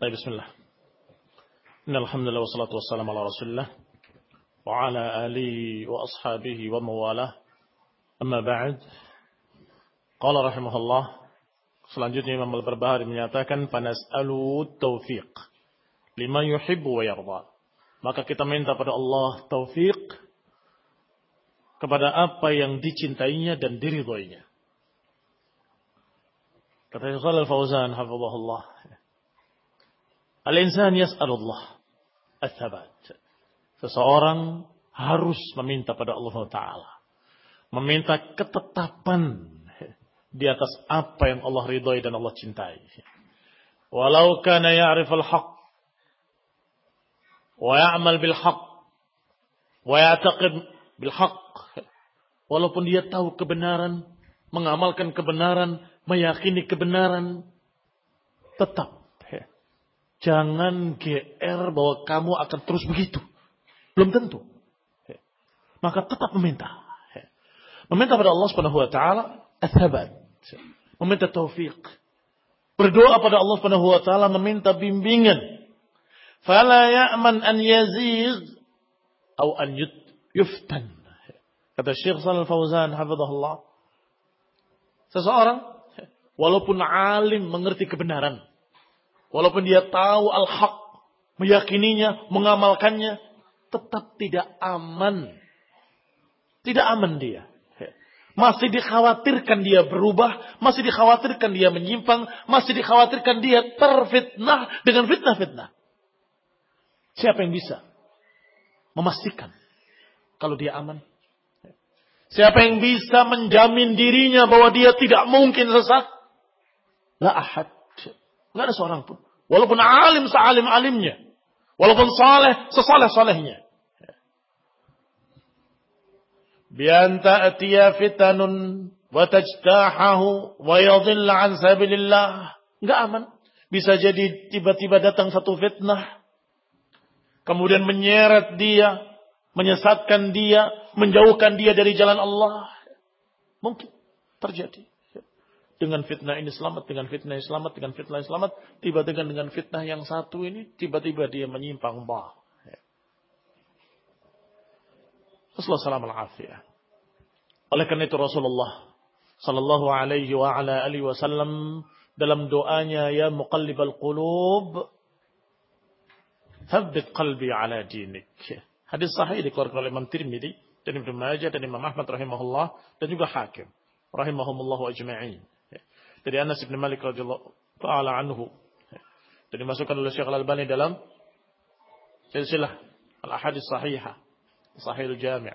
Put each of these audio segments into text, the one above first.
Baik, bismillah. Innal hamdalillah wassalatu wassalamu ala Rasulillah wa ala alihi wa ashabihi wa mawalah. Amma ba'd. Qala rahimahullah. Selanjutnya Imam Al-Barbahari menyatakan fanas'alu taufiq liman yuhibbu wa yarda. Maka kita minta pada Allah taufiq kepada apa yang dicintainya dan diridhoinya. Kata Syekh Shalal Fauzan hafizahullah, al-insan yas'alullah ats-tsabat. Seseorang harus meminta pada Allah Ta'ala, meminta ketetapan di atas apa yang Allah ridhai dan Allah cintai. Walau kana ya'riful haqq wa ya'mal bil haqq wa ya'taqid bil haqq. Walaupun dia tahu kebenaran, mengamalkan kebenaran, meyakini kebenaran, tetap jangan GR bahwa kamu akan terus begitu. Belum tentu. Maka tetap meminta. Meminta pada Allah Subhanahu wa taala ats-tsabat. Meminta taufik. Berdoa pada Allah Subhanahu wa taala meminta bimbingan. Fala ya'man an yazigh atau an yuftan. Kata Syekh Shalal Fauzan hafizahullah, seseorang walaupun alim mengerti kebenaran, walaupun dia tahu al-haq, meyakininya, mengamalkannya, tetap tidak aman. Tidak aman dia. Masih dikhawatirkan dia berubah, masih dikhawatirkan dia menyimpang, masih dikhawatirkan dia terfitnah dengan fitnah-fitnah. Siapa yang bisa memastikan kalau dia aman? Siapa yang bisa menjamin dirinya bahwa dia tidak mungkin sesat? La ahad. Enggak ada seorang pun. Walaupun alim sealim-alimnya. Walaupun saleh sesaleh-salehnya. Bian ta'tiya fitanun wa tajtahahu wa yadhilla an sabilillah. Enggak aman. Bisa jadi tiba-tiba datang satu fitnah, kemudian menyeret dia, menyesatkan dia, menjauhkan dia dari jalan Allah. Mungkin terjadi. Dengan fitnah ini selamat, dengan fitnah ini selamat, dengan fitnah ini selamat. Tiba-tiba dengan fitnah yang satu ini, tiba-tiba dia menyimpang. Rasulullah SAW. Oleh karena itu Rasulullah sallallahu alaihi wa ala alihi wasallam dalam doanya, ya muqallibal qulub, thabbit qalbi ala dinik. Hadis sahih dikeluarkan oleh Imam Tirmidzi dan Ibnu Majah dan Imam Ahmad rahimahullah dan juga Hakim rahimahumullah ajma'in. Dari Anas bin Malik radhiyallahu ta'ala anhu. Dan dimasukkan oleh Syekh Al-Albani dalam silsilah al-ahadits sahihah, Sahihul Jami'.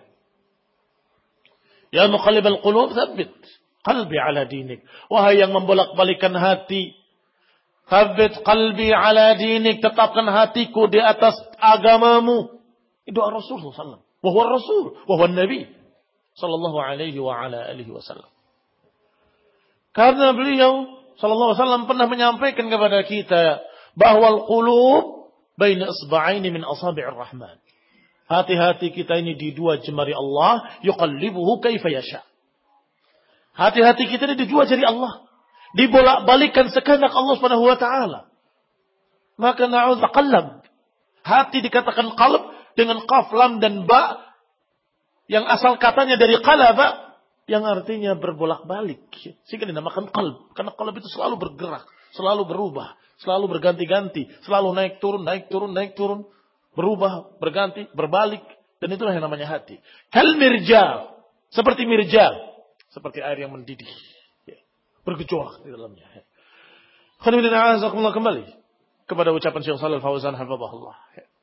Ya muqallibal qulub, tsabbit qalbi ala dinik. Wahai yang membolak-balikan hati, tsabbit qalbi ala dinik, tetapkan hatiku di atas agamamu. Itu doa Rasulullah sallallahu alaihi wasallam. Wa huwa Rasul, wa huwa Nabi sallallahu alaihi wa ala alihi wasallam. Karena beliau sallallahu alaihi wasallam pernah menyampaikan kepada kita bahwa al-qulub baina isba'aini min asabi'ir rahman. Hati-hati kita ini di dua jemari Allah, yuqallibuhu kaifa yasha. Hati-hati kita ini di dua jari Allah, dibolak-balikan sekehendak Allah Subhanahu wa taala. Maka na'udz qalb. Hati dikatakan qalb dengan qaf, lam dan ba yang asal katanya dari qalaba, yang artinya berbolak-balik. Sehingga dinamakan qalb. Karena qalb itu selalu bergerak, selalu berubah, selalu berganti-ganti, selalu naik turun, naik turun, naik turun, berubah, berganti, berbalik. Dan itulah yang namanya hati. Kal mirjal, seperti mirjal, seperti air yang mendidih, bergejolak di dalamnya. Khamilinna azakumullah, kembali kepada ucapan Syekh Shalal Fauzan hafizahullah.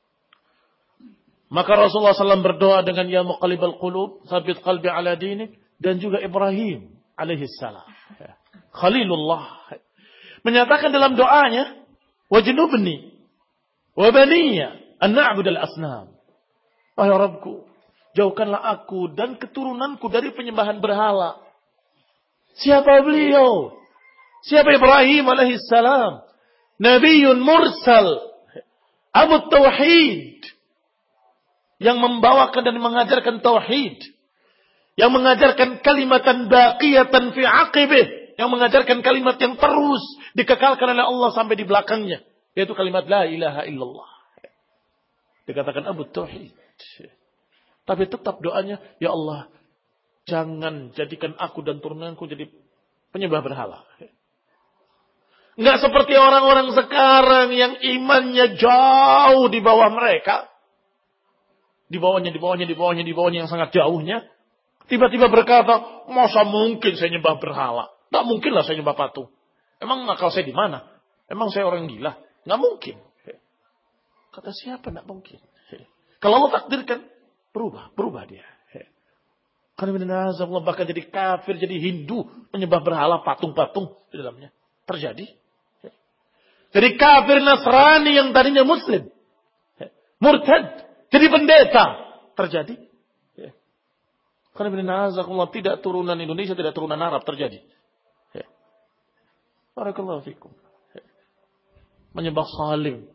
Maka Rasulullah SAW berdoa dengan ya muqallibal qulub, tsabbit qalbi ala dinik. Dan juga Ibrahim alaihissalam, Khalilullah, menyatakan dalam doanya, wajnubni wa baniya an na'budal asnam. Wahai Rabbku, jauhkanlah aku dan keturunanku dari penyembahan berhala. Siapa beliau? Siapa Ibrahim alaihissalam? Nabiyyun mursal, Abu Tauhid, yang membawakan dan mengajarkan tauhid, yang mengajarkan kalimatan baqiyatan fi aqibih, yang mengajarkan kalimat yang terus dikekalkan oleh Allah sampai di belakangnya. Yaitu kalimat la ilaha illallah. Dikatakan Abu Tauhid. Tapi tetap doanya, ya Allah, jangan jadikan aku dan turunanku jadi penyembah berhala. Enggak seperti orang-orang sekarang yang imannya jauh di bawah mereka. Di bawahnya yang sangat jauhnya. Tiba-tiba berkata, masa mungkin saya nyembah berhala? Enggak mungkin lah saya nyembah patung. Emang akal saya di mana? Emang saya orang gila? Enggak mungkin. Kata siapa enggak mungkin? Kalau Allah takdirkan, berubah dia. Karena Allah bahkan jadi kafir, jadi Hindu, menyembah berhala, patung-patung di dalamnya. Terjadi. Jadi kafir Nasrani yang tadinya Muslim. Murtad. Jadi pendeta. Terjadi. Karena Allah tidak turunan Indonesia, tidak turunan Arab. Terjadi. Barakallahu fikum. Menyembah salim.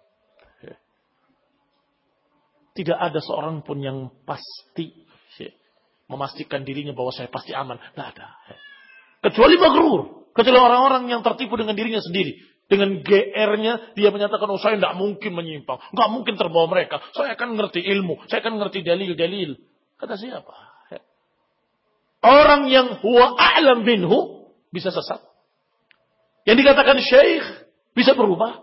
Tidak ada seorang pun yang pasti memastikan dirinya bahwa saya pasti aman. Tidak ada. Kecuali maghrur. Kecuali orang-orang yang tertipu dengan dirinya sendiri. Dengan GR-nya dia menyatakan, oh saya tidak mungkin menyimpang. Tidak mungkin terbawa mereka. Saya akan ngerti ilmu. Saya akan ngerti dalil-dalil. Kata siapa? Orang yang huwa a'lam minhu bisa sesat. Yang dikatakan syekh bisa berubah.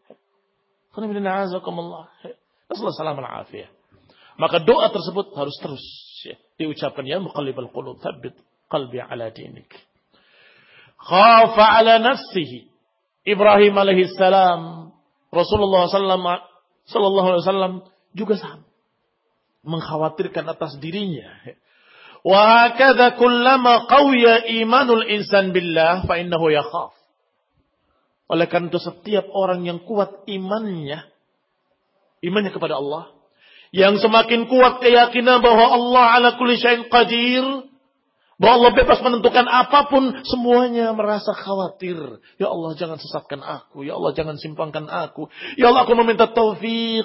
Assalamualaikum. Maka doa tersebut harus terus diucapkan, ya muqallibal qulub tsabbit qalbi ala dinik. Khafa ala nafsihi. Ibrahim alaihissalam, Rasulullah sallallahu alaihi wasallam juga sama, mengkhawatirkan atas dirinya. Wa hakadha kullama qawiya imanul insan billah fa innahu yakhaf. Oleh karena itu setiap orang yang kuat imannya kepada Allah, yang semakin kuat keyakinan bahwa Allah ala kulli syai'in qadir, bahwa Allah bebas menentukan apapun, semuanya merasa khawatir. Ya Allah jangan sesatkan aku. Ya Allah jangan simpangkan aku. Ya Allah aku meminta taufik.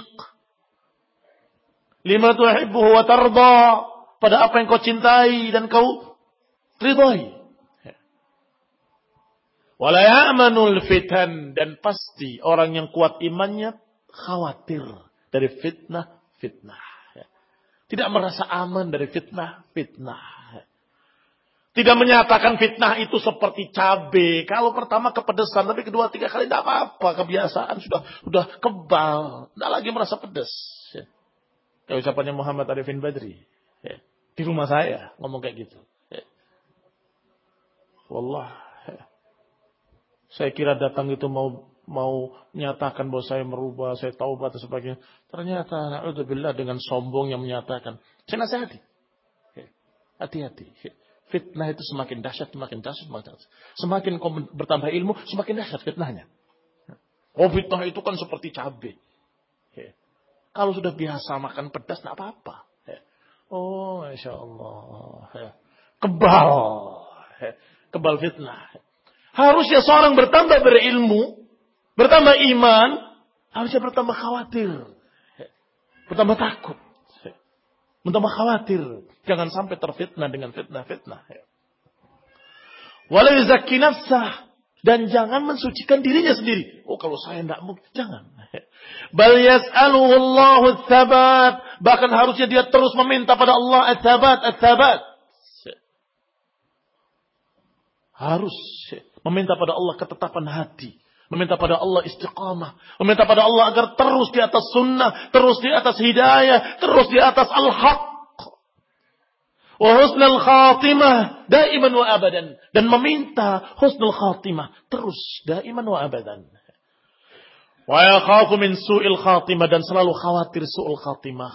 Lima tuhibbuhu wa tarda. Pada apa yang kau cintai dan kau ridhai. Wala ya'manul fitan. Dan pasti orang yang kuat imannya khawatir dari fitnah. Tidak merasa aman dari fitnah. Tidak menyatakan fitnah itu seperti cabai. Kalau pertama kepedesan, tapi kedua, tiga kali tidak apa-apa. Kebiasaan sudah kebal. Tidak lagi merasa pedas. Kayak ucapannya Muhammad Arifin Badri. Di rumah saya ngomong kayak gitu. Wallah. Saya kira datang itu mau menyatakan bahwa saya merubah, saya taubat dan sebagainya. Ternyata, na'udzubillah, dengan sombong yang menyatakan. Saya nasihati. Hati-hati. Fitnah itu semakin dahsyat. Semakin kau bertambah ilmu, semakin dahsyat fitnahnya. Oh, fitnah itu kan seperti cabai. Kalau sudah biasa makan pedas, tidak apa-apa. Oh, Masya Allah. Kebal fitnah. Harusnya seorang bertambah berilmu, bertambah iman, harusnya bertambah khawatir. Bertambah takut. Bertambah khawatir. Jangan sampai terfitnah dengan fitnah-fitnah. Wala yuzakki nafsah. Dan jangan mensucikan dirinya sendiri. Oh kalau saya tidak mungkin. Jangan. Bal yas'aluhu Allahu tsabat. Bahkan harusnya dia terus meminta pada Allah at-tsabat. Harus meminta pada Allah ketetapan hati. Meminta pada Allah istiqamah. Meminta pada Allah agar terus di atas sunnah. Terus di atas hidayah. Terus di atas al-haq. Wa husnul khatimah. Daiman wa abadan. Dan meminta husnul khatimah. Terus daiman wa abadan. Wa yakhafu min su'il khatimah. Dan selalu khawatir su'ul khatimah.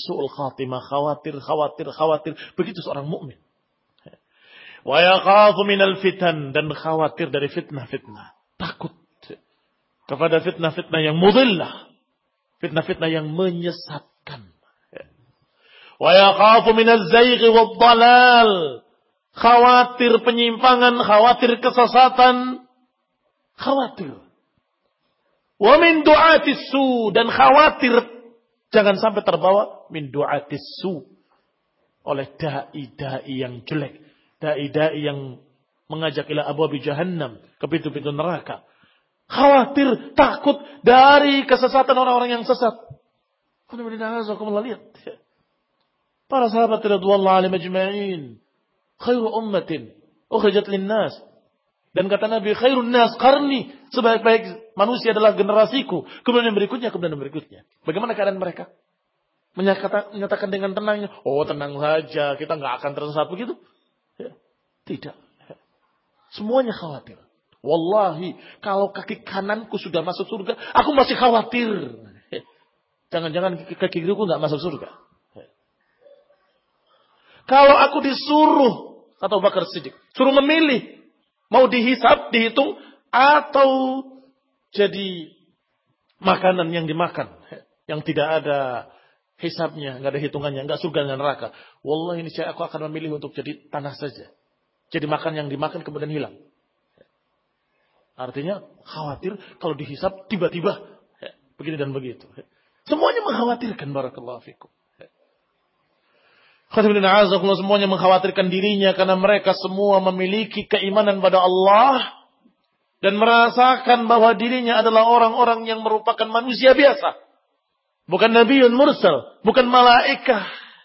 Khawatir. Begitu seorang mukmin. Wa yakhafu minal fitan. Dan khawatir dari fitnah-fitnah. Takut kepada fitnah-fitnah yang mudillah. Fitnah-fitnah yang menyesatkan. Wa yakhafu minaz zayghi wad dalal. Khawatir penyimpangan, khawatir kesesatan. Khawatir. Wa min du'atis su. Dan khawatir jangan sampai terbawa min du'atis su. Oleh da'i-da'i yang jelek. Da'i-da'i yang mengajak ila abwabi jahannam. Ke pintu-pintu neraka. Khawatir, takut dari kesesatan orang-orang yang sesat. Lihat. Para sahabat radhiyallahu alaihim ajma'in, khairu ummatin ukhrijat lin-nas. Dan kata Nabi, khairun nas qarni, sebaik-baik manusia adalah generasiku. Kemudian berikutnya. Bagaimana keadaan mereka? Menyatakan dengan tenangnya, oh tenang saja, kita nggak akan tersesat begitu. Ya, tidak. Semuanya khawatir. Wallahi, kalau kaki kananku sudah masuk surga, aku masih khawatir. Jangan-jangan kaki kiriku nggak masuk surga. Kalau aku disuruh, kata Abu Bakar Siddiq, suruh memilih, mau dihisab, dihitung, atau jadi makanan yang dimakan, yang tidak ada hisabnya, nggak ada hitungannya, nggak surga dan neraka. Wallahi ini aku akan memilih untuk jadi tanah saja. Jadi makan yang dimakan kemudian hilang. Artinya khawatir kalau dihisab tiba-tiba begini dan begitu. Semuanya mengkhawatirkan, barakallahu fikum. Semuanya mengkhawatirkan dirinya karena mereka semua memiliki keimanan pada Allah dan merasakan bahwa dirinya adalah orang-orang yang merupakan manusia biasa. Bukan nabiyyun mursal, bukan malaikat.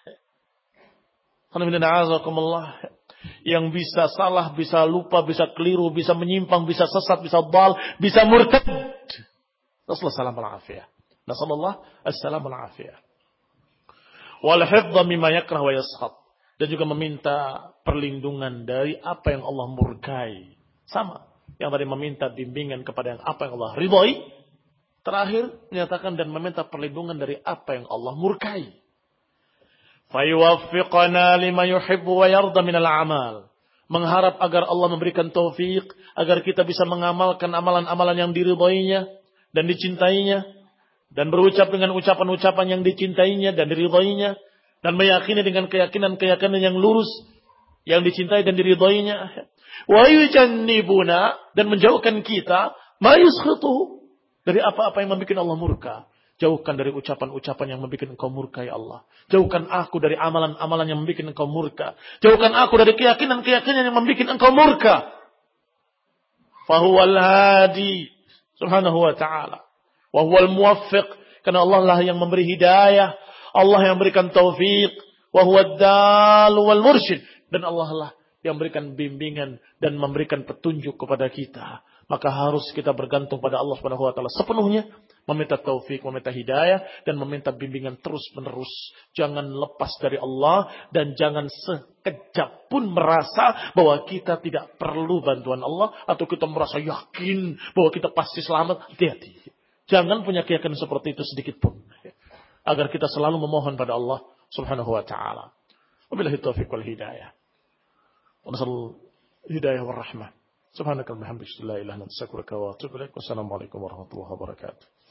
Yang bisa salah, bisa lupa, bisa keliru, bisa menyimpang, bisa sesat, bisa dal, bisa murtad. Nasallallahu alaihi wasallam. Wal hifdha mimma yakrah wa yaskhab, dan juga meminta perlindungan dari apa yang Allah murkai. Sama yang tadi meminta bimbingan kepada yang apa yang Allah ridhoi, terakhir menyatakan dan meminta perlindungan dari apa yang Allah murkai. Fayuwaffiqana lima yuhibbu wa yarda minal a'mal, mengharap agar Allah memberikan taufik agar kita bisa mengamalkan amalan-amalan yang diridhoinya dan dicintainya, dan berucap dengan ucapan-ucapan yang dicintainya dan diridhoinya, dan meyakini dengan keyakinan-keyakinan yang lurus yang dicintai dan diridhoinya. Wa yujannibuna, dan menjauhkan kita ma yuskhituhu, dari apa-apa yang membuat Allah murka. Jauhkan dari ucapan-ucapan yang membuat engkau murka ya Allah. Jauhkan aku dari amalan-amalan yang membuat engkau murka. Jauhkan aku dari keyakinan-keyakinan yang membuat engkau murka. Fahuwal hadi subhanahu wa ta'ala. Wa huwal muwaffiq, karena Allah lah yang memberi hidayah, Allah yang memberikan taufik, wa huwad dal wal mursyid, dan Allah lah yang memberikan bimbingan dan memberikan petunjuk kepada kita. Maka harus kita bergantung pada Allah Subhanahu wa taala sepenuhnya, meminta taufik, meminta hidayah dan meminta bimbingan terus-menerus. Jangan lepas dari Allah dan jangan sekejap pun merasa bahwa kita tidak perlu bantuan Allah atau kita merasa yakin bahwa kita pasti selamat. Hati-hati. Jangan punya keyakinan seperti itu sedikit pun. Agar kita selalu memohon pada Allah Subhanahu wa ta'ala. Wabillahi taufiq wal hidayah. Wa nasal hidayah wal rahmah. Subhanakallahumma wa bihamdika la ilaha illa anta astaghfiruka wa atubu ilaik. Wassalamualaikum warahmatullahi wabarakatuh.